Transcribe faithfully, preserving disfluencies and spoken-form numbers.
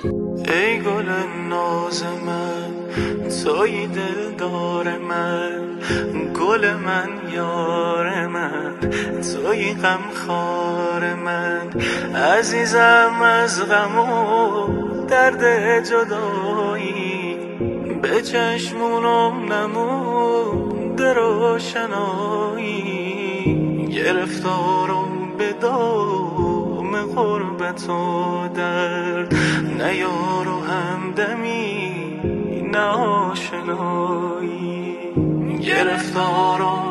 ای گل ناز من، توی دلدار من، گل من یار من، توی غمخوار من، عزیزم از غم و درد جدایی، به چشمونم نمونده روشنایی، گرفتارم به دام غربت و درد، نه یار و همدمی نه آشنایی، گرفتارم